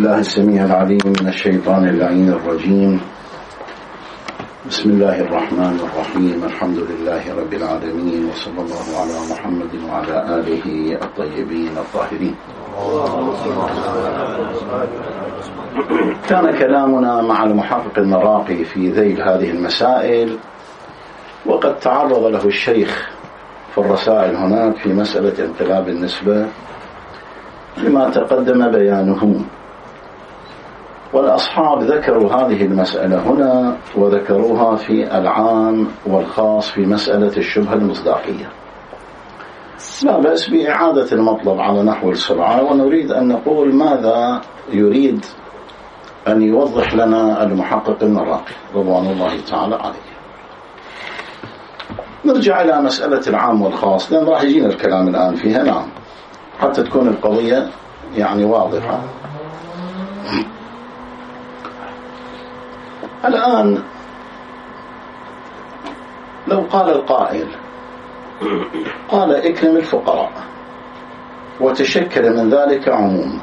بالله السميع العليم من الشيطان اللعين الرجيم. بسم الله الرحمن الرحيم. الحمد لله رب العالمين، وصلى الله على محمد وعلى آله الطيبين الطاهرين. كان كلامنا مع المحقق المراقي في ذيل هذه المسائل، وقد تعرض له الشيخ في الرسائل هناك في مسألة انقلاب النسبة لما تقدم بيانه، والأصحاب ذكروا هذه المسألة هنا وذكروها في العام والخاص في مسألة الشبهة المصداقية. لا بأس بإعادة المطلب على نحو السرعة، ونريد أن نقول ماذا يريد أن يوضح لنا المحقق المراقي رضوان الله تعالى عليه. نرجع إلى مسألة العام والخاص، لأن راح يجينا الكلام الآن فيها، نعم، حتى تكون القضية يعني واضحة. الآن لو قال القائل قال اكرم الفقراء، وتشكل من ذلك عموم،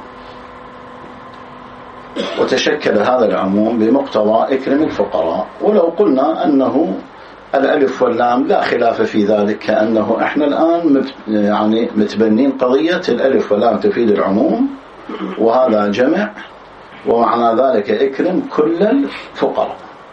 وتشكل هذا العموم بمقتضى اكرم الفقراء، ولو قلنا أنه الألف واللام لا خلاف في ذلك، كأنه احنا الآن يعني متبنين قضية الألف واللام تفيد العموم، وهذا جمع، ومعنى ذلك اكرم كل الفقراء.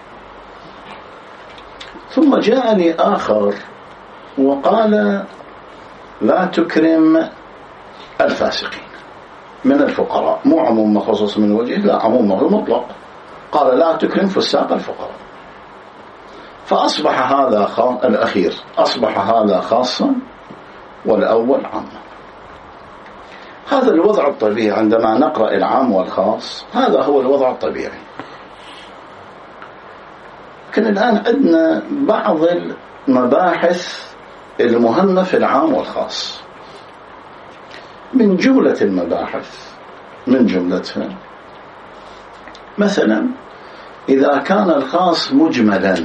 ثم جاءني آخر وقال لا تكرم الفاسقين من الفقراء، مو عموم مخصوص من وجه، لا، عموم مطلق، قال لا تكرم فساق الفقراء، فأصبح هذا الأخير أصبح هذا خاصا والأول عاما. هذا الوضع الطبيعي عندما نقرأ العام والخاص، هذا هو الوضع الطبيعي. لكن الآن عندنا بعض المباحث المهمة في العام والخاص. من جملة المباحث، من جملتها مثلا إذا كان الخاص مجملا،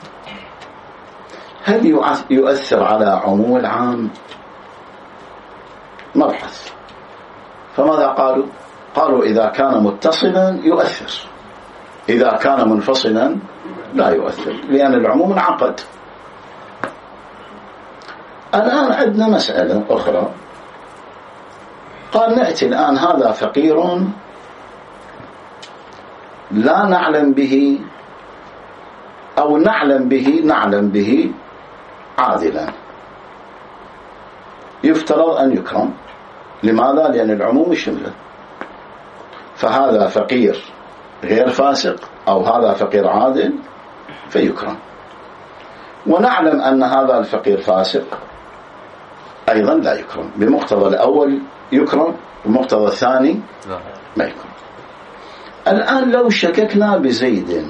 هل يؤثر على عموم العام؟ مبحث. فماذا قالوا؟ قالوا إذا كان متصلا يؤثر، إذا كان منفصلا لا يؤثر، لأن العموم انعقد. الآن عندنا مسألة أخرى، قال نأتي الآن هذا فقير لا نعلم به، أو نعلم به عادلا، يفترض أن يكرم. لماذا؟ لأن العموم يشمله، فهذا فقير غير فاسق أو هذا فقير عادل فيكرم. ونعلم أن هذا الفقير فاسق أيضا لا يكرم، بمقتضى الأول يكرم، بمقتضى الثاني ما يكرم. الآن لو شككنا بزيد،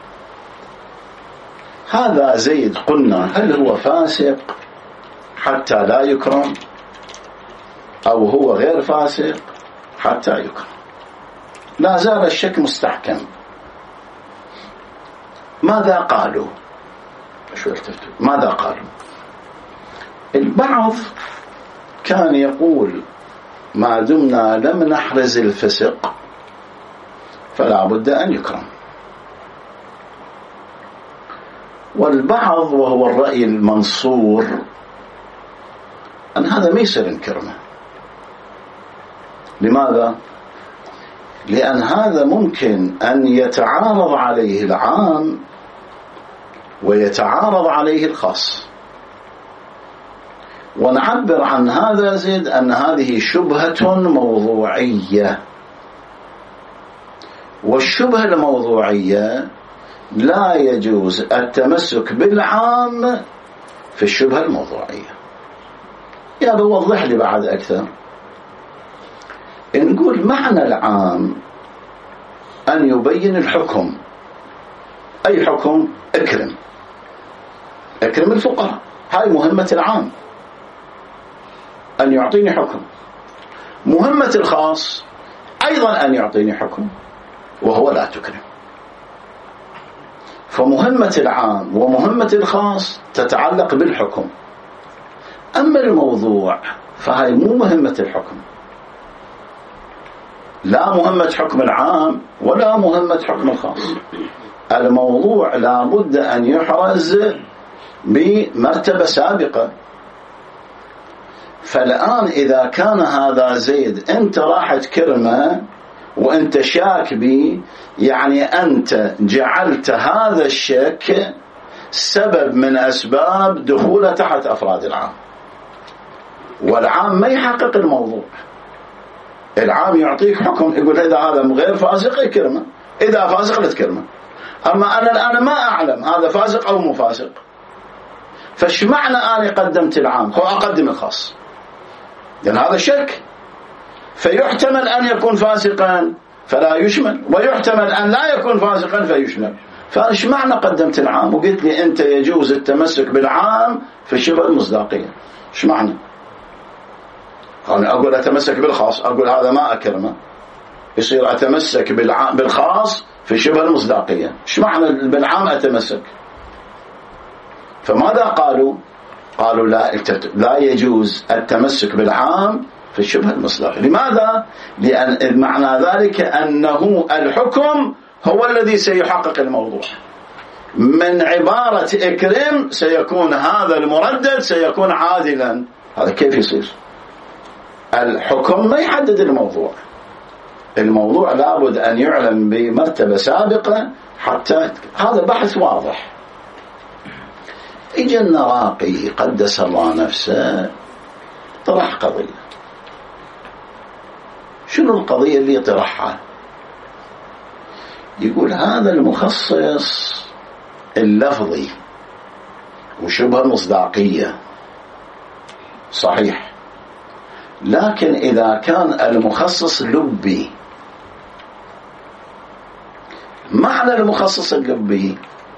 هذا زيد قلنا هل هو فاسق حتى لا يكرم، أو هو غير فاسق حتى يكرم؟ لا زال الشك مستحكم. ماذا قالوا؟ ماذا قالوا؟ البعض كان يقول ما دمنا لم نحرز الفسق فلا بد أن يكرم، والبعض وهو الرأي المنصور أن هذا ما يصير نكرمه. لماذا؟ لأن هذا ممكن أن يتعارض عليه العام ويتعارض عليه الخاص، ونعبر عن هذا زيد أن هذه شبهة موضوعية، والشبهة الموضوعية لا يجوز التمسك بالعام في الشبهة الموضوعية. يا بوضح لي بعد أكثر. نقول معنى العام أن يبين الحكم. أي حكم؟ اكرم الفقراء، هاي مهمة العام، أن يعطيني حكم. مهمة الخاص أيضا أن يعطيني حكم، وهو لا تكرم. فمهمة العام ومهمة الخاص تتعلق بالحكم، أما الموضوع فهاي مو مهمة الحكم. لا مهمة حكم العام ولا مهمة حكم الخاص. الموضوع لا بد أن يحرز بمرتبة سابقة. فالآن إذا كان هذا زيد أنت راح تكرمه وأنت شاك به، يعني أنت جعلت هذا الشك سبب من أسباب دخوله تحت أفراد العام، والعام ما يحقق الموضوع. العام يعطيك حكم يقول إذا هذا غير فاسق يكرمه، إذا فاسق لا تكرمه. أما أنا الآن ما أعلم هذا فاسق أو مو فاسق، فايش معنى أنا قدمت العام وأقدم الخاص؟ لأن هذا شك. فيحتمل أن يكون فاسقا فلا يشمل، ويحتمل أن لا يكون فاسقا فيشمل. فايش معنى قدمت العام وقلت لي أنت يجوز التمسك بالعام في شبه المصداقية؟ ايش معنى؟ أنا أقول أتمسك بالخاص، أقول هذا ما أكرمه، يصير أتمسك بالخاص في شبه المصداقية. ايش معنى بالعام أتمسك؟ فماذا قالوا؟ قالوا لا يجوز التمسك بالعام في الشبه المصداقية. لماذا؟ لأن معنى ذلك أنه الحكم هو الذي سيحقق الموضوع. من عبارة اكرم سيكون هذا المردد سيكون عادلا. هذا كيف يصير؟ الحكم ما يحدد الموضوع. الموضوع لابد أن يعلم بمرتبة سابقة حتى هذا بحث واضح. إجا النراقي قدس الله نفسه طرح قضية. شنو القضية اللي طرحها؟ يقول هذا المخصص اللفظي وشبه المصداقية صحيح، لكن إذا كان المخصص لبي، معنى المخصص اللبي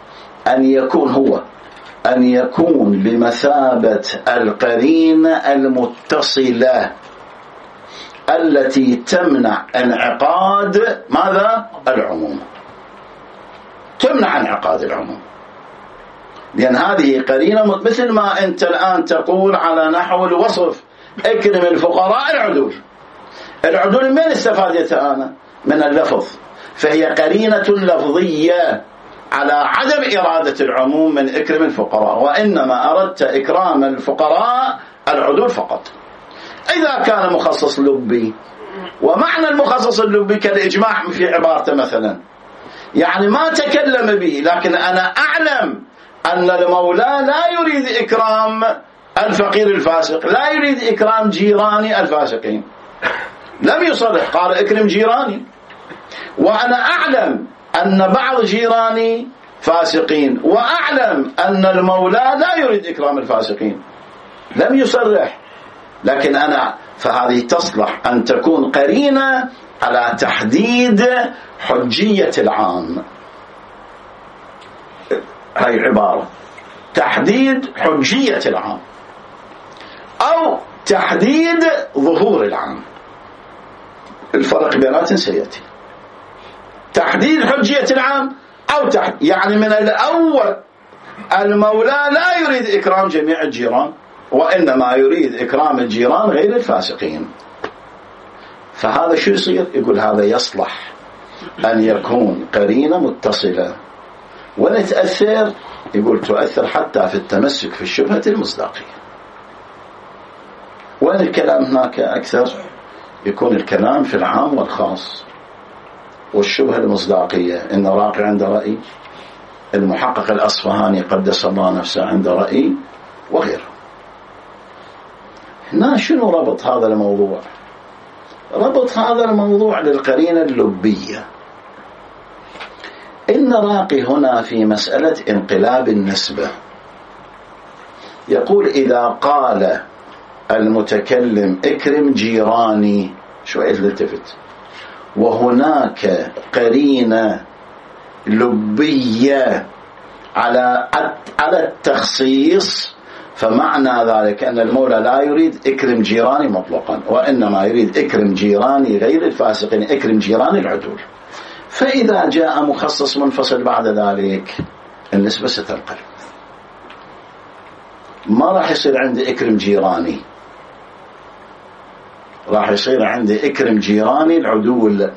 أن يكون بمثابة القرينة المتصلة التي تمنع انعقاد ماذا؟ العموم. تمنع انعقاد العموم، لأن هذه قرينة مثل ما أنت الآن تقول على نحو الوصف اكرم الفقراء العدول. العدول من استفادتها أنا؟ من اللفظ، فهي قرينة لفظية على عدم إرادة العموم من اكرم الفقراء، وإنما أردت إكرام الفقراء العدول فقط. إذا كان مخصص لبي، ومعنى المخصص اللبي كالإجماع في عبارته مثلا، يعني ما تكلم به، لكن أنا أعلم أن المولى لا يريد إكرام الفقير الفاسق، لا يريد إكرام جيراني الفاسقين، لم يصرح، قال اكرم جيراني، وأنا أعلم أن بعض جيراني فاسقين، وأعلم أن المولى لا يريد إكرام الفاسقين، لم يصرح، لكن أنا فهذه تصلح أن تكون قرينة على تحديد حجية العام. هاي عبارة تحديد حجية العام أو تحديد ظهور العام. الفرق بيناتهم سيأتي. تحديد حجية العام أو يعني من الأول المولى لا يريد إكرام جميع الجيران، وإنما يريد إكرام الجيران غير الفاسقين. فهذا شو يصير؟ يقول هذا يصلح أن يكون قرينة متصلة. ونتأثر، يقول تؤثر حتى في التمسك في الشبهة المصداقية. وين الكلام هناك أكثر؟ يكون الكلام في العام والخاص والشبهة المصداقية. إن راقي عند رأي، المحقق الأصفهاني قدس الله نفسه عند رأي، وغيره. هنا شنو ربط هذا الموضوع؟ ربط هذا الموضوع للقرينة اللبية. إن راقي هنا في مسألة انقلاب النسبة، يقول إذا قال المتكلم اكرم جيراني، شوية التفت، وهناك قرينة لبية على التخصيص، فمعنى ذلك أن المولى لا يريد اكرم جيراني مطلقا، وإنما يريد اكرم جيراني غير الفاسقين، اكرم جيراني العدول. فإذا جاء مخصص منفصل بعد ذلك النسبة ستنقلب، ما راح يصير عندي اكرم جيراني، راح يصير عندي اكرم جيراني العدول.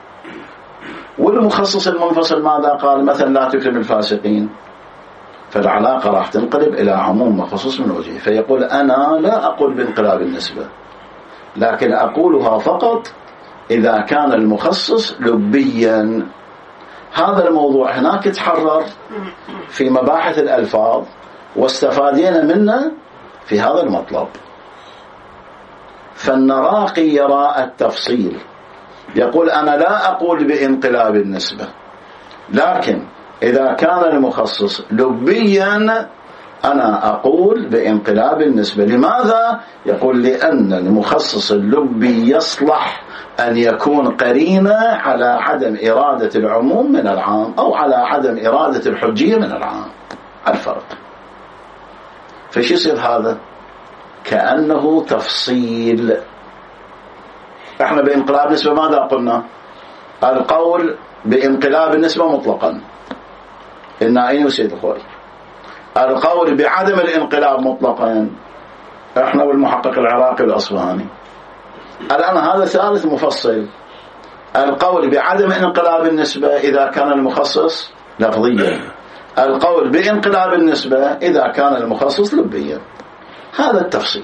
والمخصص المنفصل ماذا قال؟ مثلا لا تكرم الفاسقين، فالعلاقة راح تنقلب إلى عموم وخصوص من وجهه. فيقول أنا لا أقول بانقلاب النسبة، لكن أقولها فقط إذا كان المخصص لبيا. هذا الموضوع هناك تحرر في مباحث الألفاظ واستفادينا منه في هذا المطلب. فالنراقي يرى التفصيل، يقول أنا لا أقول بانقلاب النسبة، لكن إذا كان المخصص لبيا أنا أقول بانقلاب النسبة. لماذا؟ يقول لأن المخصص اللبي يصلح أن يكون قرينة على عدم إرادة العموم من العام أو على عدم إرادة الحجية من العام. الفرق فش يصير هذا؟ كأنه تفصيل. احنا بانقلاب النسبة ماذا قلنا؟ القول بانقلاب النسبة مطلقا النائين وسيد الخوي، القول بعدم الانقلاب مطلقا احنا والمحقق العراقي الأصفهاني. الآن هذا ثالث مفصل، القول بعدم انقلاب النسبة إذا كان المخصص لفظيا، القول بانقلاب النسبة إذا كان المخصص لبيا. هذا التفصيل.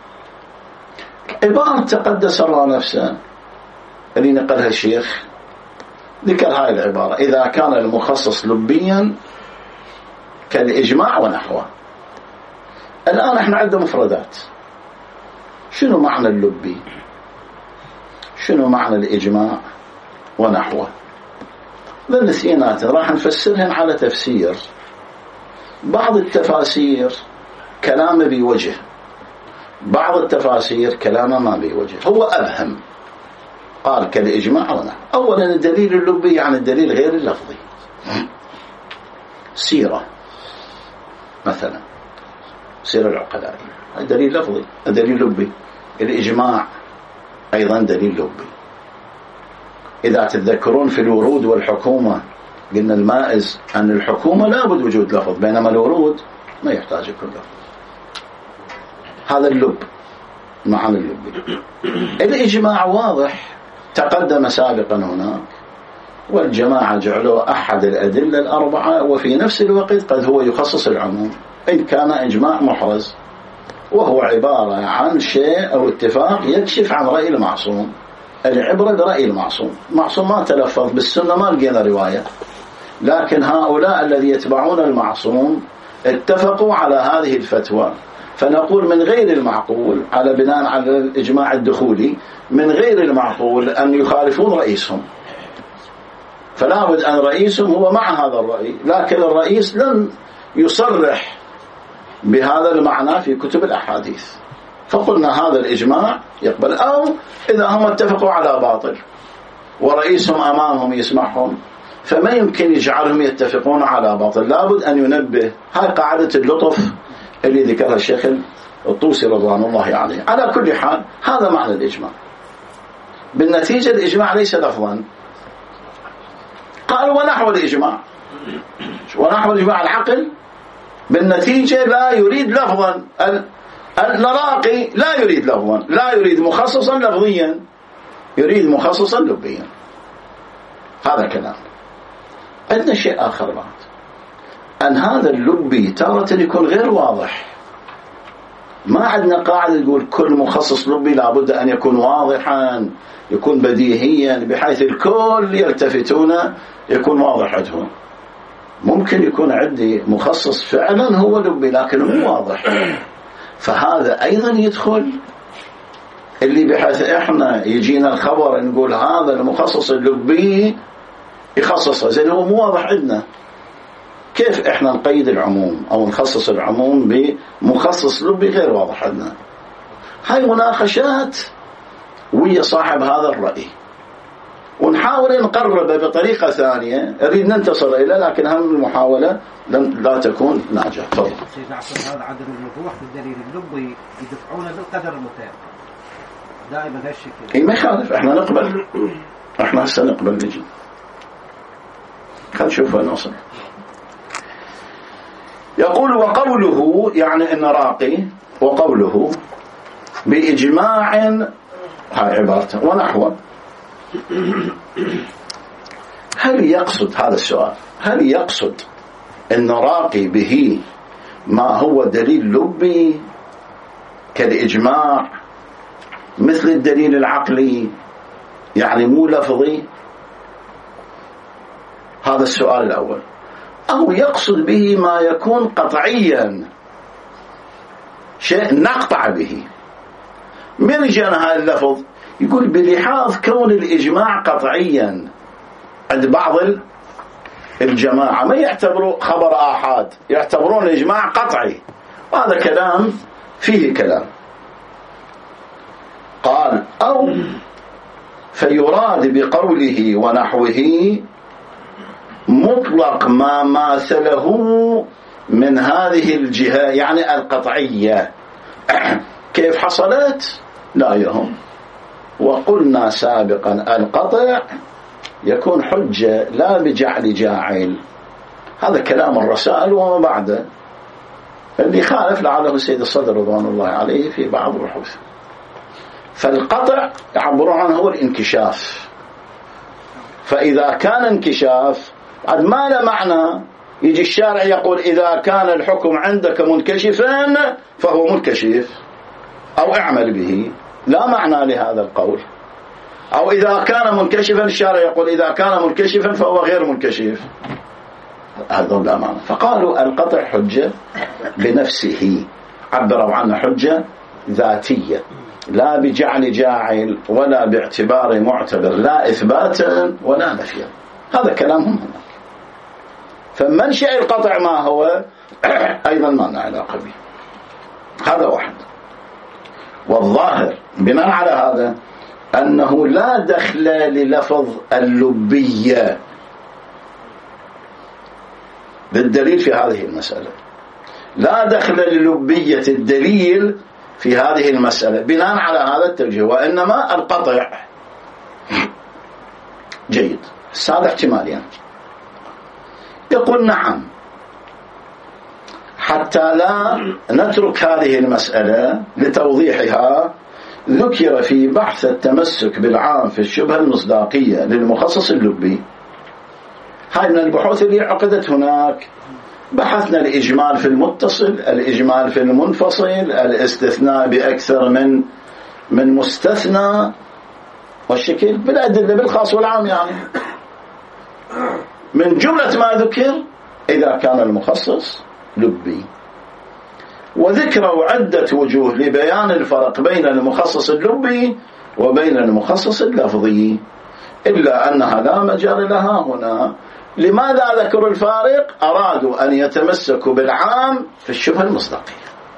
عبارة تقدس الله نفسه اللي نقلها الشيخ ذكر هاي العبارة: إذا كان المخصص لبيا كالإجماع ونحوه. الآن احنا عندنا مفردات. شنو معنى اللبي؟ شنو معنى الإجماع ونحوه؟ الاثنينات راح نفسرهن على تفسير. بعض التفاسير كلامه بوجه، بعض التفاسير كلامه ما بوجه. هو أبهم، قال كالإجماع ونحوه. أولا الدليل اللبي يعني الدليل غير اللفظي. سيرة مثلا، سيرة العقلاء دليل لفظي، دليل لبي. الإجماع أيضا دليل لبي. إذا تتذكرون في الورود والحكومة قلنا المائز أن الحكومة لابد وجود لفظ، بينما الورود ما يحتاج يكون لفظ. هذا اللب، معنى اللبي. الإجماع واضح تقدم سابقا هناك، والجماعة جعلوا أحد الأدلة الأربعة، وفي نفس الوقت قد هو يخصص العموم إن كان إجماع محرز، وهو عبارة عن شيء أو اتفاق يكشف عن رأي المعصوم. العبرة برأي المعصوم، معصوم ما تلفظ بالسنة، ما لقينا رواية، لكن هؤلاء الذي يتبعون المعصوم اتفقوا على هذه الفتوى. فنقول من غير المعقول، على بناء على الإجماع الدخولي، من غير المعقول أن يخالفون رئيسهم، فلا بد أن رئيسهم هو مع هذا الرأي، لكن الرئيس لم يصرح بهذا المعنى في كتب الأحاديث. فقلنا هذا الإجماع يقبل. أو إذا هم اتفقوا على باطل ورئيسهم أمامهم يسمعهم، فما يمكن يجعلهم يتفقون على باطل، لابد أن ينبه. هاي قاعدة اللطف اللي ذكرها الشيخ الطوسي رضوان الله عليه. على كل حال هذا معنى الإجماع. بالنتيجة الإجماع ليس لفظا. قالوا ونحو الإجماع، ونحو الإجماع العقل بالنتيجة لا يريد لفظا. النراقي لا يريد لفظا، لا يريد مخصصا لفظيا، يريد مخصصا لبيا. هذا كلام. عندنا شيء آخر بعد، أن هذا اللبي تارة يكون غير واضح. ما عندنا قاعدة تقول كل مخصص لبي لابد أن يكون واضحا، يكون بديهيا بحيث الكل يلتفتون يكون واضح عندهم. ممكن يكون عندي مخصص فعلا هو لبي لكن مو واضح، فهذا أيضا يدخل. اللي بحيث إحنا يجينا الخبر نقول هذا المخصص اللبي يخصصه، زين هو مو واضح عندنا، كيف إحنا نقيد العموم أو نخصص العموم بمخصص لبي غير واضح عندنا؟ هاي مناقشات ويا صاحب هذا الرأي، ونحاول نقربه بطريقة ثانية نريد ننتصر إليه، لكن هم المحاولة لا تكون ناجحة. تفضل. سيدنا عصر هذا عدم الوضوح بالدليل اللبي يدفعونه بالقدر المتيقن دائما هالشكل. إيه ما يخالف، إحنا نقبل، إحنا هسه نقبل نجي. خلينا نشوف وين نوصل. يقول وقوله يعني إن راقي، وقوله بإجماع هاي عبارته ونحوه. هل يقصد هذا السؤال، هل يقصد أن راقي به ما هو دليل لبي كالإجماع مثل الدليل العقلي يعني مو لفظي؟ هذا السؤال الأول. أو يقصد به ما يكون قطعيا، شيء نقطع به. من جاء هذا اللفظ يقول بلحاظ كون الإجماع قطعيا عند بعض الجماعة ما يعتبروا خبر آحاد، يعتبرون الإجماع قطعي، وهذا كلام فيه كلام. قال أو فيراد بقوله ونحوه مطلق ما ماثله من هذه الجهة يعني القطعية. كيف حصلت؟ لا يهم. وقلنا سابقا القطع يكون حجة لا بجعل جاعل. هذا كلام الرسائل وما بعده، اللي خالف لعله سيد الصدر رضوان الله عليه في بعض البحوث. فالقطع يعبرون عنه هو الانكشاف، فإذا كان انكشاف بعد ما له معنى يجي الشارع يقول إذا كان الحكم عندك منكشفا فهو منكشف أو اعمل به، لا معنى لهذا القول. أو إذا كان منكشفا الشارع يقول إذا كان منكشفا فهو غير منكشف، هذا لا معنى. فقالوا القطع حجة بنفسه، عبروا عنه حجة ذاتية لا بجعل جاعل ولا باعتبار معتبر، لا إثباتا ولا نفيا. هذا كلامهم هناك. فمنشأ القطع ما هو أيضا ما لنا علاقة به. هذا واحد. والظاهر بناء على هذا أنه لا دخل للفظ اللبية بالدليل في هذه المسألة، لا دخل للبية الدليل في هذه المسألة بناء على هذا التوجيه، وإنما القطع. جيد. هذا احتمالين. يقول نعم، حتى لا نترك هذه المسألة لتوضيحها ذكر في بحث التمسك بالعام في الشبهة المصداقية للمخصص اللبي. هاي من البحوث اللي عقدت هناك. بحثنا الإجمال في المتصل، الإجمال في المنفصل، الاستثناء بأكثر من مستثنى، والشكل بالأدلة بالخاص والعام. يعني من جملة ما ذكر إذا كان المخصص لبي، وذكروا عدة وجوه لبيان الفرق بين المخصص اللبي وبين المخصص اللفظي، إلا أنها لا مجال لها هنا. لماذا ذكروا الفارق؟ أرادوا أن يتمسكوا بالعام في الشبهة المصداقية،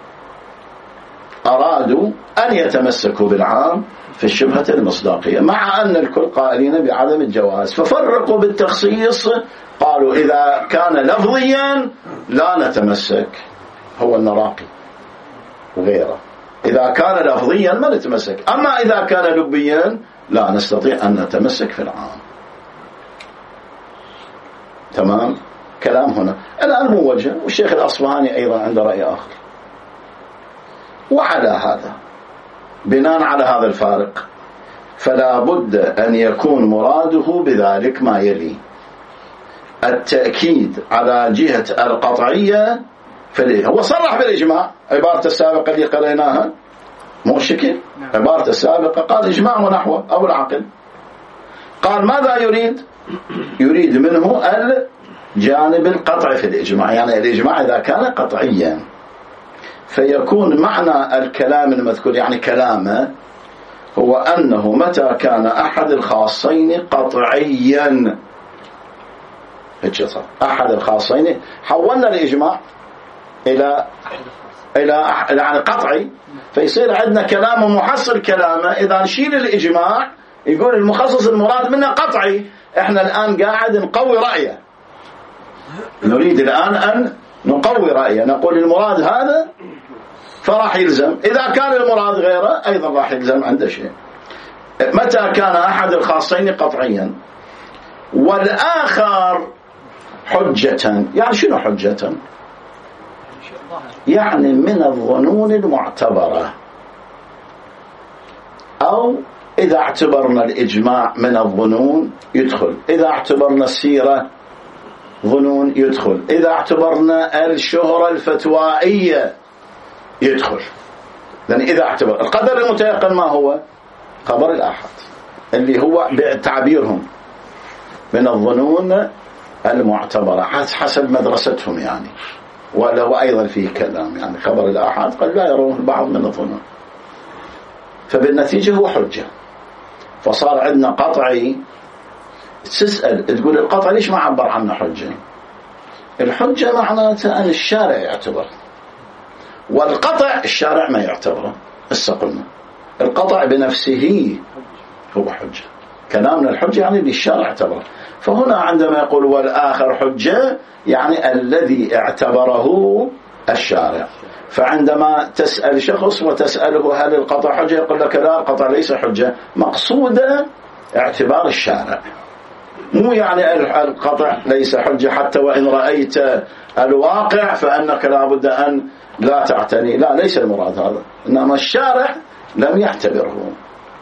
أرادوا أن يتمسكوا بالعام في الشبهة المصداقية، مع أن الكل قائلين بعدم الجواز. ففرقوا بالتخصيص، قالوا إذا كان لفظيا لا نتمسك، هو النراقي وغيره، إذا كان لفظيا ما نتمسك، أما إذا كان لبيا لا نستطيع أن نتمسك في العام. تمام كلام هنا الآن موجه، والشيخ الأصفهاني أيضا عنده رأي آخر. وعلى هذا بناء على هذا الفارق فلا بد أن يكون مراده بذلك ما يلي: التأكيد على جهة القطعية. هو صرح بالإجماع، عبارة السابقة اللي قريناها مو شكل، عبارة السابقة قال إجماع ونحوه أو العقل. قال ماذا يريد؟ يريد منه الجانب القطعي في الإجماع، يعني الإجماع إذا كان قطعيا فيكون معنى الكلام المذكور، يعني كلامه هو أنه متى كان أحد الخاصين قطعيا، أحد الخاصين، حولنا الإجماع إلى يعني قطعي، فيصير عندنا كلام محصل كلامه. إذا نشيل الإجماع يقول المخصص المراد منه قطعي، احنا الآن قاعد نقوي رأيه، نريد الآن أن نقوي رأيه، نقول المراد هذا فراح يلزم، إذا كان المراد غيره أيضا راح يلزم عنده شيء. متى كان أحد الخاصين قطعيا والآخر حجة، يعني شنو حجة؟ يعني من الظنون المعتبرة أو إذا اعتبرنا الإجماع من الظنون يدخل، إذا اعتبرنا السيرة ظنون يدخل، إذا اعتبرنا الشهرة الفتوائية يدخل. لأن إذا اعتبر القدر المتيقن ما هو؟ خبر الآحاد اللي هو بتعبيرهم من الظنون المعتبرة حسب مدرستهم يعني، وله أيضا فيه كلام يعني خبر الآحاد قد لا يرون البعض من الظنون، فبالنتيجة هو حجة. فصار عندنا قطعي. تسأل تقول القطع ليش ما عبر عنه حجة؟ الحجة معناتها أن الشارع يعتبر، والقطع الشارع ما يعتبره. قلنا القطع بنفسه هو حجة، كلامنا الحجة يعني اللي الشارع اعتبره. فهنا عندما يقول والآخر حجة يعني الذي اعتبره الشارع. فعندما تسأل شخص وتسأله هل القطع حجة يقول لك لا القطع ليس حجة، مقصود اعتبار الشارع، مو يعني القطع ليس حجة حتى وإن رأيت الواقع فأنك لا بد أن لا تعتني، لا ليس المراد هذا، إنما الشارع لم يعتبره.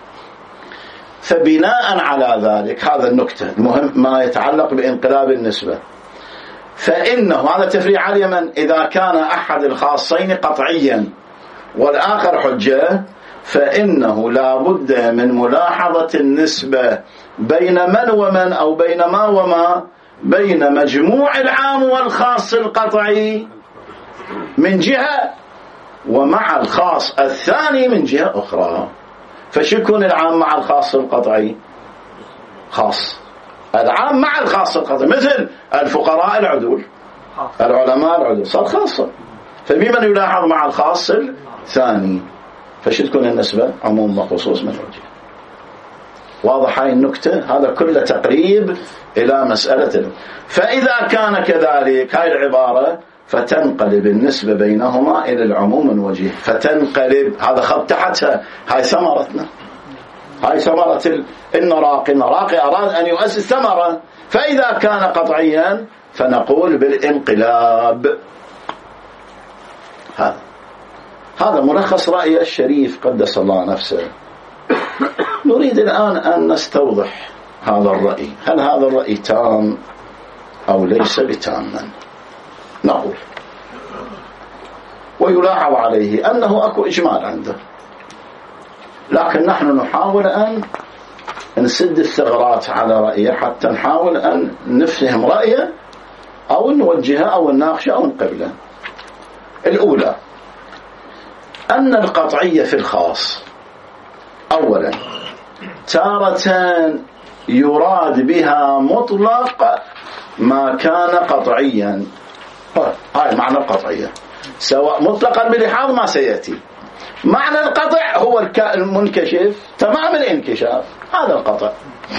فبناء على ذلك هذا النكتة المهم ما يتعلق بانقلاب النسبة، فإنه هذا تفريع على اليمن إذا كان أحد الخاصين قطعيا والآخر حجة، فإنه لا بد من ملاحظة النسبة بين من ومن أو بين ما وما، بين مجموع العام والخاص القطعي من جهة ومع الخاص الثاني من جهة أخرى. فشكون العام مع الخاص القطعي؟ خاص. العام مع الخاص القطعي مثل الفقراء العدول، العلماء العدول، صار خاصة. فبمن يلاحظ مع الخاص الثاني، فشو تكون النسبة؟ عموم وخصوص من وجه. واضح هاي النكتة؟ هذا كله تقريب إلى مسألة. فإذا كان كذلك هاي العبارة فتنقلب النسبة بينهما إلى العموم من وجه، فتنقلب. هذا خط تحتها، هاي ثمرتنا، هاي ثمرة النراقي. النراقي أراد أن يؤسس ثمرة، فإذا كان قطعيا فنقول بالانقلاب. هذا ملخص رأي الشريف قدس الله نفسه. نريد الآن أن نستوضح هذا الرأي، هل هذا الرأي تام أو ليس بتاما؟ نقول ويلاحظ عليه أنه أكو إجمال عنده، لكن نحن نحاول أن نسد الثغرات على رأيه حتى نحاول أن نفهم رأيه أو نوجهه أو نناقشه أو نقبله. الأولى أن القطعية في الخاص أولا تارة يراد بها مطلق ما كان قطعيا، هاي معنى القطعية، سواء مطلقا بلحاظ ما سيأتي. معنى القطع هو المنكشف تمام الانكشاف، هذا القطع.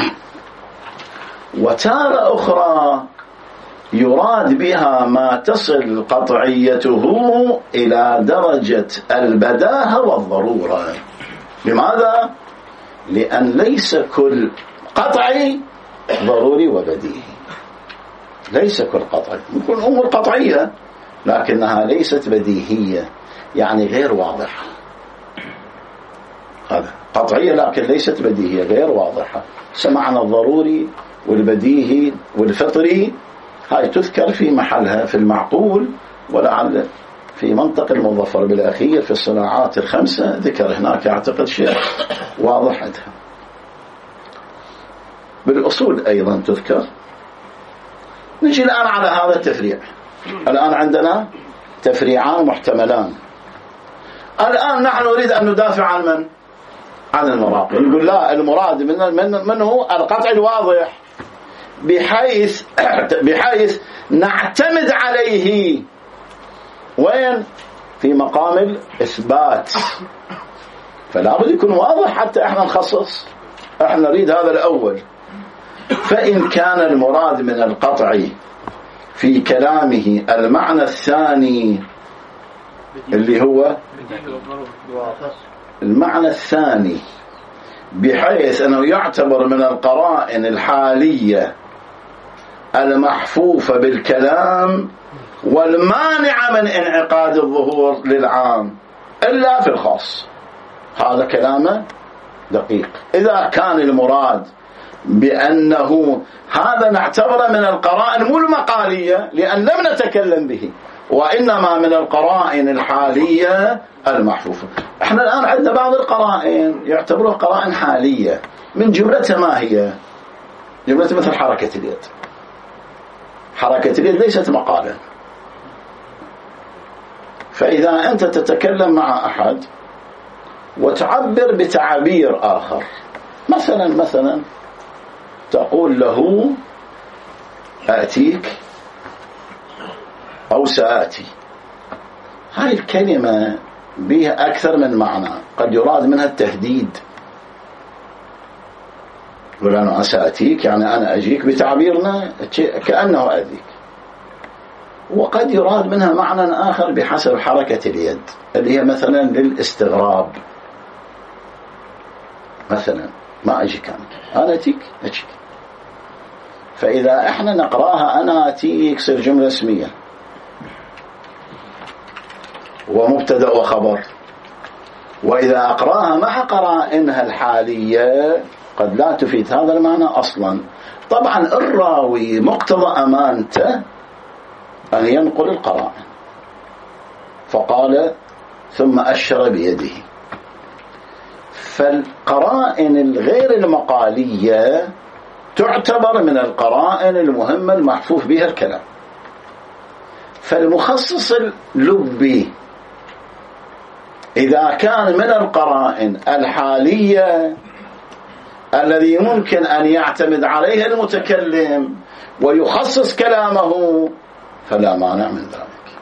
وتارة أخرى يراد بها ما تصل قطعيته إلى درجة البداهة والضرورة. لماذا؟ لأن ليس كل قطعي ضروري وبديهي، ليس كل قطعي، يكون أمور قطعية لكنها ليست بديهية، يعني غير واضحة. هذا قطعية لكن ليست بديهية، غير واضحة. سمعنا الضروري والبديهي والفطري، هاي تذكر في محلها في المعقول، ولعل في منطق المظفر بالأخير في الصناعات الخمسة ذكر هناك أعتقد شيء واضح عندها. بالأصول أيضا تذكر. نجي الآن على هذا التفريع. الآن عندنا تفريعان محتملان. الآن نحن نريد أن ندافع عن من؟ عن المراقي. نقول لا، المراد منه القطع الواضح بحيث نعتمد عليه وين؟ في مقام الإثبات. فلا بد يكون واضح حتى احنا نخصص، احنا نريد هذا الأول. فإن كان المراد من القطع في كلامه المعنى الثاني اللي هو المعنى الثاني، بحيث أنه يعتبر من القرائن الحالية المحفوفة بالكلام والمانعة من انعقاد الظهور للعام إلا في الخاص، هذا كلامه دقيق. إذا كان المراد بأنه هذا نعتبره من القرائن مو المقالية لأن لم نتكلم به، وإنما من القرائن الحالية المحفوفة. احنا الآن عندنا بعض القرائن يعتبروها قرائن حالية، من جملتها ما هي؟ جملتها مثل حركة اليد. حركة اليد ليست مقالة. فإذا أنت تتكلم مع أحد وتعبر بتعبير آخر، مثلا تقول له آتيك أو سآتي، هاي الكلمة بها أكثر من معنى، قد يراد منها التهديد، يقول أنا سأتيك يعني أنا أجيك بتعبيرنا كأنه أذيك، وقد يراد منها معنى آخر بحسب حركة اليد اللي هي مثلا للاستغراب، مثلا ما أجيك أنا أتيك أجيك. فإذا إحنا نقراها أنا أتيك صير جملة اسمية ومبتدأ وخبر، وإذا أقراها مع قرائنها الحالية قد لا تفيد هذا المعنى أصلا. طبعا الراوي مقتضى أمانته أن ينقل القرائن، فقال ثم أشر بيده. فالقرائن الغير المقالية تعتبر من القرائن المهمة المحفوف بها الكلام. فالمخصص اللبي إذا كان من القرائن الحالية الذي ممكن أن يعتمد عليها المتكلم ويخصص كلامه فلا مانع من ذلك.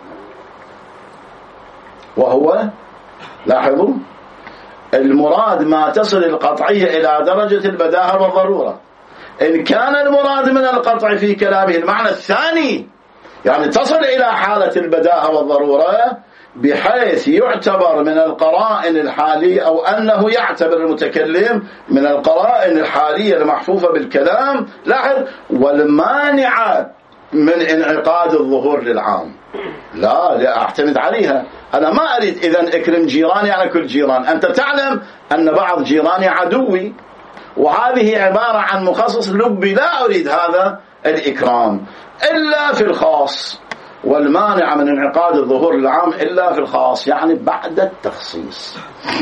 وهو لاحظوا المراد ما تصل القطعية إلى درجة البداهة والضرورة. إن كان المراد من القطع في كلامه المعنى الثاني، يعني تصل إلى حالة البداهة والضرورة بحيث يعتبر من القرائن الحالية، أو أنه يعتبر المتكلم من القرائن الحالية المحفوفة بالكلام، لاحظ والمانعة من انعقاد الظهور للعام، لا أعتمد عليها. أنا ما أريد إذن أكرم جيراني على كل جيران. أنت تعلم أن بعض جيراني عدوي، وهذه عبارة عن مخصص لبي، لا أريد هذا الإكرام إلا في الخاص، والمانع من انعقاد الظهور العام إلا في الخاص، يعني بعد التخصيص.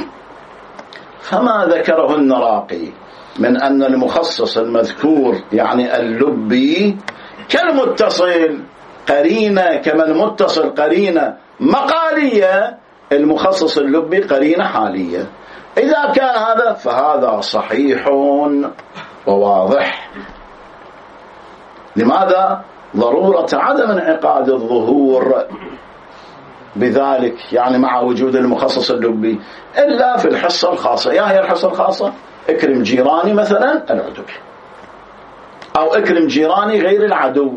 فما ذكره النراقي من أن المخصص المذكور يعني اللبي كالمتصل قرينة، كما المتصل قرينة مقالية، المخصص اللبي قرينة حالية. إذا كان هذا فهذا صحيح وواضح. لماذا؟ ضرورة عدم انعقاد الظهور بذلك، يعني مع وجود المخصص اللبي، إلا في الحصة الخاصة. يا هي الحصة الخاصة؟ اكرم جيراني مثلا العدو، أو اكرم جيراني غير العدو.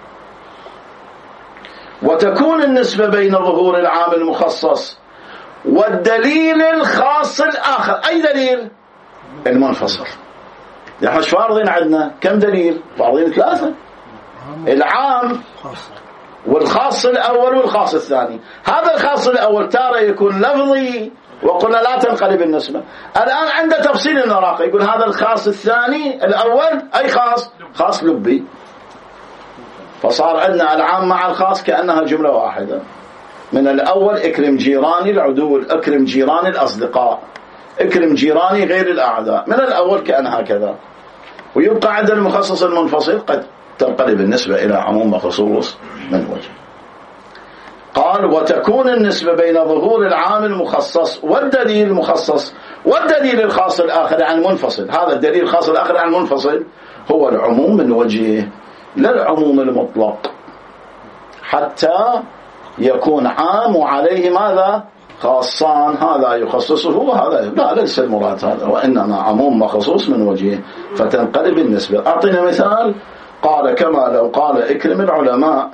وتكون النسبة بين ظهور العام المخصص والدليل الخاص الآخر. أي دليل؟ المنفصل. نحن شو فارضين عندنا؟ كم دليل؟ فارضين 3: العام والخاص الأول والخاص الثاني. هذا الخاص الأول تارة يكون لفظي وقلنا لا تنقلب النسبة. الآن عند تفصيل النراقي يقول هذا الخاص الثاني الأول أي خاص لبي، فصار عندنا العام مع الخاص كأنها جملة واحدة. من الأول اكرم جيراني العدو، اكرم جيراني الأصدقاء، اكرم جيراني غير الأعداء، من الأول كأنها كذا. ويبقى عند المخصص المنفصل قد تنقلب النسبة إلى عموم وخصوص من وجه. قال وتكون النسبة بين ظهور العام المخصص والدليل المخصص والدليل الخاص الآخر عن المنفصل. هذا الدليل الخاص الآخر عن المنفصل هو العموم من وجهه، لا العموم المطلق، حتى يكون عام وعليه ماذا؟ خاصان، هذا يخصصه وهذا لا، ليس المراد هذا، وإنما عموم وخصوص من وجهه فتنقلب النسبة. أعطينا مثال. قال كما لو قال اكرم العلماء،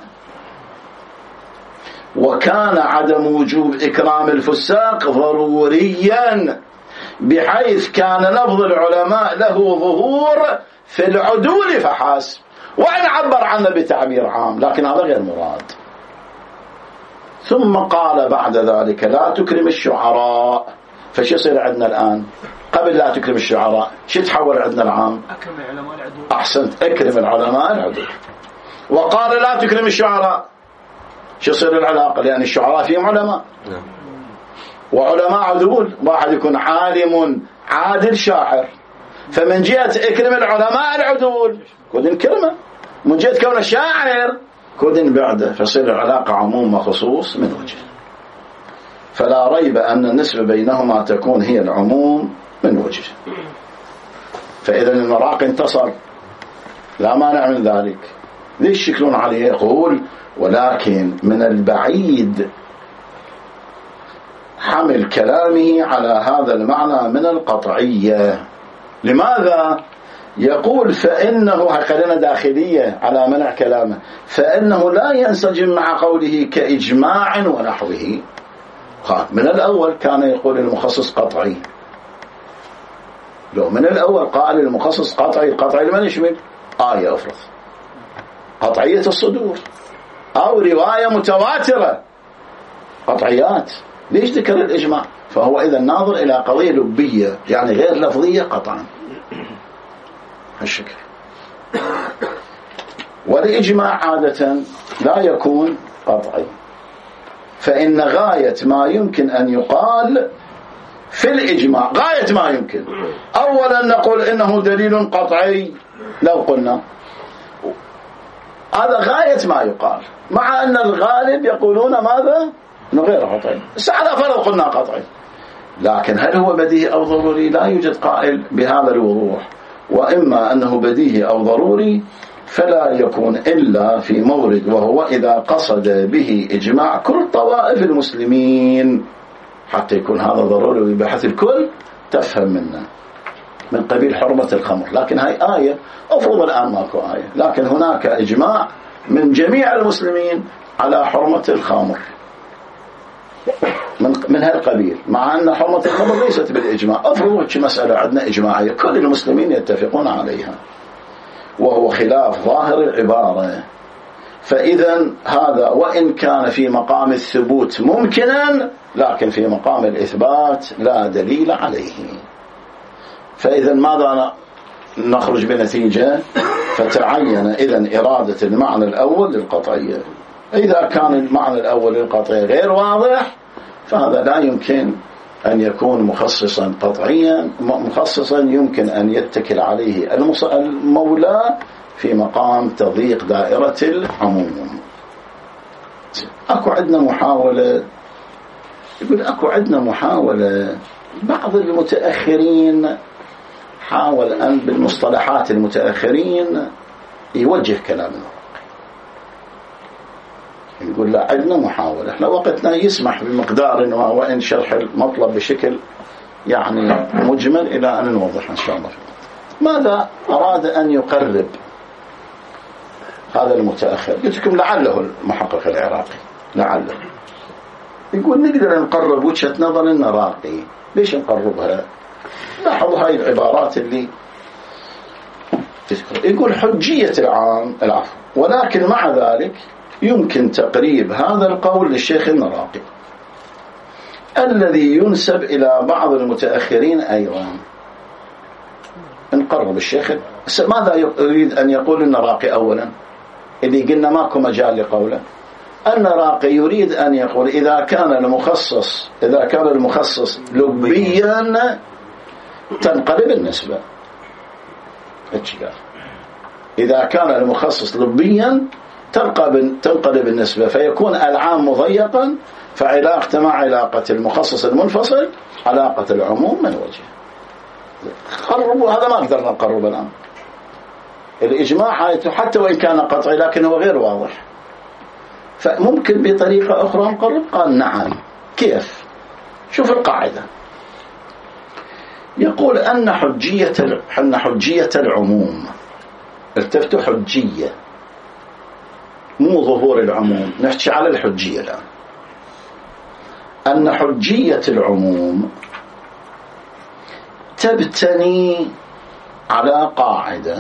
وكان عدم وجوب إكرام الفساق ضروريا بحيث كان لفظ العلماء له ظهور في العدول فحسب، وإن عبر عنه بتعبير عام، لكن هذا غير مراد. ثم قال بعد ذلك لا تكرم الشعراء فش يصير عندنا الآن؟ قبل لا تكرم الشعراء شو تحول عندنا العام؟ أكرم العلماء العدول. أحسنت، اكرم العلماء العدول. وقال لا تكرم الشعراء، شو يصير العلاقة؟ لأن الشعراء فيهم علماء وعلماء عدول، واحد يكون عالم عادل شاعر، فمن جهة اكرم العلماء العدول كود نكرمه، من جهة كونه شاعر كود نبعده، فصير العلاقة عموم وخصوص من وجه. فلا ريب أن النسبة بينهما تكون هي العموم من وجه. فإذا المراقي انتصر، لا مانع من ذلك. ليش يشكلون عليه؟ يقول ولكن من البعيد حمل كلامه على هذا المعنى من القطعية. لماذا؟ يقول فإنه قرينة داخلية على منع كلامه، فإنه لا ينسجم مع قوله كإجماع ونحوه. من الأول كان يقول المخصص قطعي، لو من الأول قال المخصص قطعي، قطعي لمن يشمل؟ آية أفرض قطعية الصدور أو رواية متواترة، قطعيات. ليش ذكر الإجماع؟ فهو إذا ناظر إلى قضية لبية يعني غير لفظية قطعا هالشكل. والإجماع عادة لا يكون قطعي، فإن غاية ما يمكن أن يقال في الإجماع، غاية ما يمكن، أولا نقول إنه دليل قطعي، لو قلنا هذا غاية ما يقال، مع أن الغالب يقولون ماذا؟ إنه غير قطعي، بس على فرض قلنا قطعي. لكن هل هو بديهي أو ضروري؟ لا يوجد قائل بهذا الوضوح. وإما أنه بديهي أو ضروري فلا يكون إلا في مورد، وهو إذا قصد به إجماع كل طوائف المسلمين، حتى يكون هذا ضروري بحث الكل تفهم منه، من قبيل حرمة الخمر. لكن هاي آية، أفرض الآن ماكو آية، لكن هناك إجماع من جميع المسلمين على حرمة الخمر من هالقبيل، مع أن حرمة الخمر ليست بالإجماع. أفرض مسألة عندنا إجماعية كل المسلمين يتفقون عليها، وهو خلاف ظاهر العبارة، فإذا هذا وإن كان في مقام الثبوت ممكنا، لكن في مقام الإثبات لا دليل عليه. فإذا ماذا نخرج بنتيجة؟ فتعين إذن إرادة المعنى الأول للقطعية. إذا كان المعنى الأول للقطعية غير واضح فهذا لا يمكن أن يكون مخصصا قطعيا، مخصصا يمكن أن يتكل عليه المولى في مقام تضييق دائرة العموم. أكو عندنا محاولة، يقول أكو عندنا محاولة، بعض المتأخرين حاول أن بالمصطلحات المتأخرين يوجه كلامنا، يقول لا عندنا محاولة، احنا وقتنا يسمح بمقدار وإن شرح المطلب بشكل يعني مجمل إلى أن نوضح إن شاء الله. ماذا أراد أن يقرب هذا المتأخر؟ قلت لكم لعله المحقق العراقي، لعله يقول نقدر نقرب وجهة نظر النراقي. ليش نقربها؟ لاحظوا هاي العبارات اللي تذكر. يقول حجية العفو، ولكن مع ذلك يمكن تقريب هذا القول للشيخ النراقي الذي ينسب إلى بعض المتأخرين أيضا. نقرب الشيخ. ماذا يريد أن يقول النراقي أولا اللي قلنا ماكو مجال لقوله؟ النراقي يريد أن يقول إذا كان المخصص لبيا تنقلب النسبة. إذا كان المخصص لبيا تنقلب النسبة، فيكون العام مضيقا، فعلاقته مع علاقة المخصص المنفصل علاقة العموم من وجه. قربوا هذا، ما قدرنا نقرب الآن. الإجماع حتى وإن كان قطعي لكن هو غير واضح، فممكن بطريقة أخرى نقرب. قال نعم. كيف؟ شوف القاعدة، يقول أن حجية العموم، التفتوا حجية مو ظهور العموم، نحكي على الحجية الآن. أن حجية العموم تبتني على قاعدة،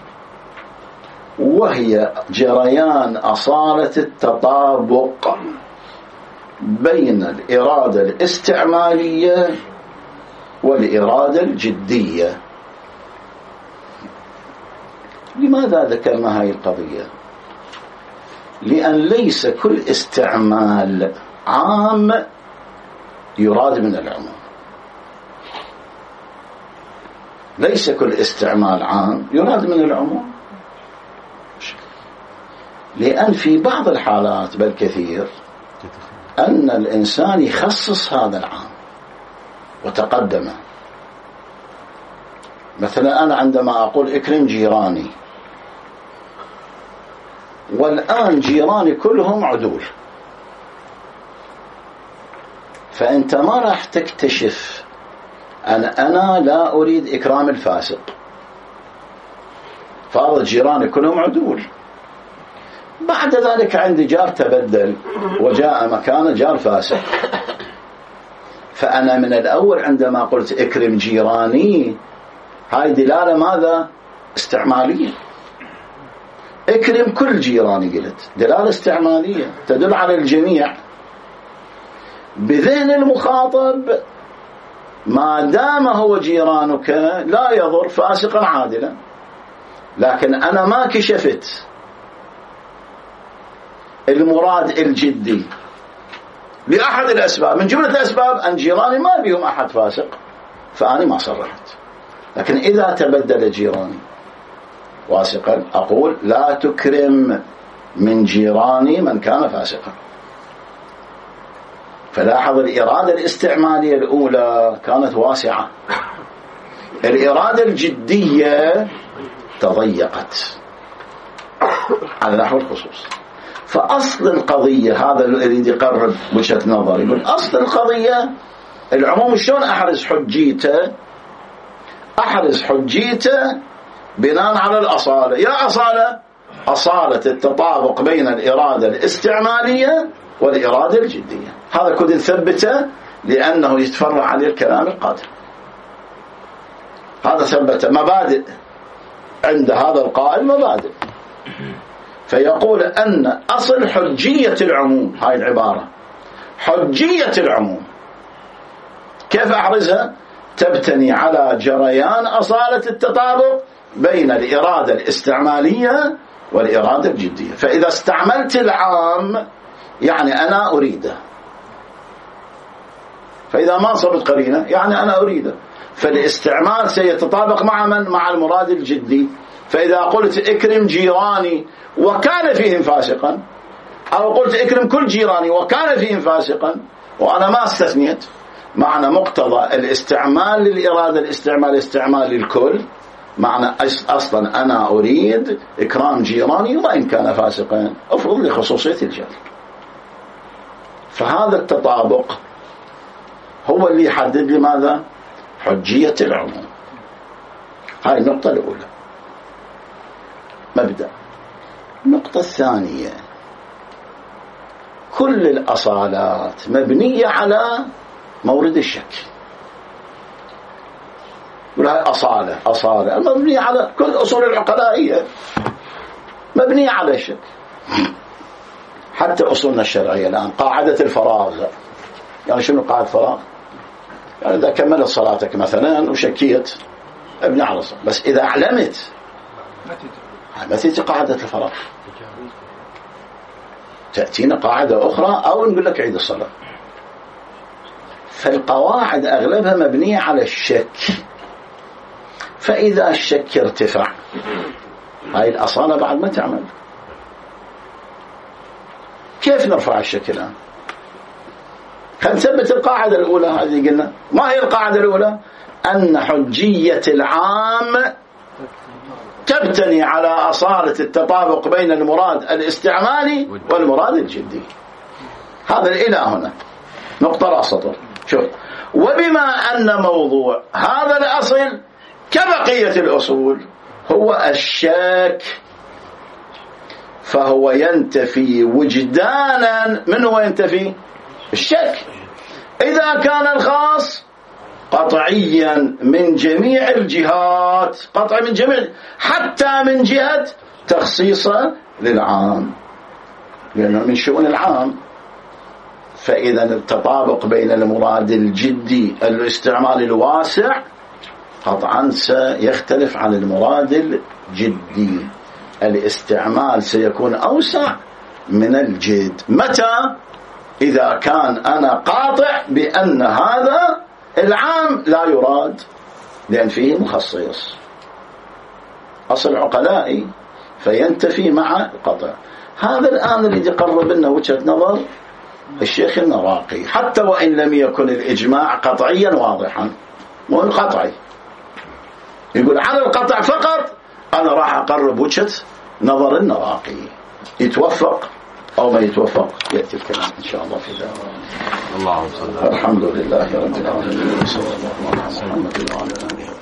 وهي جريان أصالة التطابق بين الإرادة الاستعمالية والإرادة الجدية. لماذا ذكرنا هذه القضية؟ لأن ليس كل استعمال عام يراد من العموم. ليس كل استعمال عام يراد من العموم، لأن في بعض الحالات بل كثير أن الإنسان يخصص هذا العام وتقدمه. مثلا أنا عندما أقول اكرم جيراني، والآن جيراني كلهم عدول، فأنت ما راح تكتشف أنا لا أريد إكرام الفاسق، فأرض جيراني كلهم عدول. بعد ذلك عندي جار تبدل وجاء مكانه جار فاسق، فأنا من الأول عندما قلت اكرم جيراني هاي دلالة ماذا؟ استعمالية. اكرم كل جيراني قلت دلالة استعمالية تدل على الجميع. بذهن المخاطب ما دام هو جيرانك لا يضر فاسقا عادلا، لكن أنا ما كشفت المراد الجدي لأحد الأسباب. من جملة الأسباب أن جيراني ما بيهم أحد فاسق، فأنا ما صرحت. لكن إذا تبدل جيراني واسقا أقول لا تكرم من جيراني من كان فاسقا. فلاحظ الإرادة الاستعمالية الأولى كانت واسعة، الإرادة الجدية تضيقت على نحو الخصوص. فأصل القضية هذا اللي يريد يقرب وجهة نظر، يقول أصل القضية العموم شلون أحرز حجيته؟ أحرز حجيته بناء على الأصالة. يا أصالة التطابق بين الإرادة الاستعمالية والإرادة الجدية. هذا كود نثبته لأنه يتفرع عليه الكلام القادم. هذا ثبت مبادئ عند هذا القائل، مبادئ. فيقول أن أصل حجية العموم، هاي العبارة حجية العموم كيف أحرزها؟ تبتني على جريان أصالة التطابق بين الإرادة الاستعمالية والإرادة الجدية. فإذا استعملت العام يعني أنا أريده، فإذا ما صبت قرينة يعني أنا أريده، فالاستعمال سيتطابق مع من؟ مع المراد الجدي. فإذا قلت اكرم جيراني وكان فيهم فاسقا، أو قلت اكرم كل جيراني وكان فيهم فاسقا، وأنا ما استثنيت، معنى مقتضى الاستعمال للإرادة الاستعمال للكل، معنى أصلا أنا أريد إكرام جيراني وإن كان فاسقا، أفرض لي خصوصية الجار. فهذا التطابق هو اللي يحدد لماذا؟ حجية العموم. هاي النقطة الأولى، مبدأ. النقطة الثانية، كل الأصالات مبنية على مورد الشك. ولا أصالة مبنية على كل أصول العقلائية مبنية على الشك. حتى أصولنا الشرعية الآن قاعدة الفراغ، يعني شنو قاعدة الفراغ؟ يعني إذا كملت صلاتك مثلا وشكيت ابني على الصلاة، بس إذا علمت ما تأتي قاعدة الفراغ، تأتينا قاعدة أخرى أو نقول لك عيد الصلاة. فالقواعد أغلبها مبنية على الشك. فإذا الشك ارتفع هاي الأصالة بعد ما تعمل. كيف نرفع الشك الآن؟ خلينا نثبت القاعدة الأولى هذه. قلنا ما هي القاعدة الأولى؟ أن حجية العام تبتني على أصالة التطابق بين المراد الاستعمالي والمراد الجدي. هذا الإله هنا نقطة رأس سطر. شوف، وبما أن موضوع هذا الأصل كبقية الأصول هو الشك، فهو ينتفي وجدانا. من هو ينتفي؟ الشك. إذا كان الخاص قطعيا من جميع الجهات، قطع من جميع، حتى من جهة تخصيصه للعام، لأنه من شؤون العام. فإذا التطابق بين المراد الجدي الاستعمال الواسع قطعا سيختلف عن المراد الجدي، الاستعمال سيكون أوسع من الجد. متى؟ إذا كان أنا قاطع بأن هذا العام لا يراد لأن فيه مخصص أصل عقلائي فينتفي مع القطع. هذا الآن اللي يقرب لنا وجهة نظر الشيخ المراقي، حتى وإن لم يكن الإجماع قطعيا واضحا، مو القطعي يقول على القطع فقط أنا راح أقرب وجهة نظر النراقي، يتوفق أو ما يتوفق يأتي الكلام إن شاء الله في ذلك. اللهم صل على الحمد لله رب العالمين، صلى الله عليه وسلم.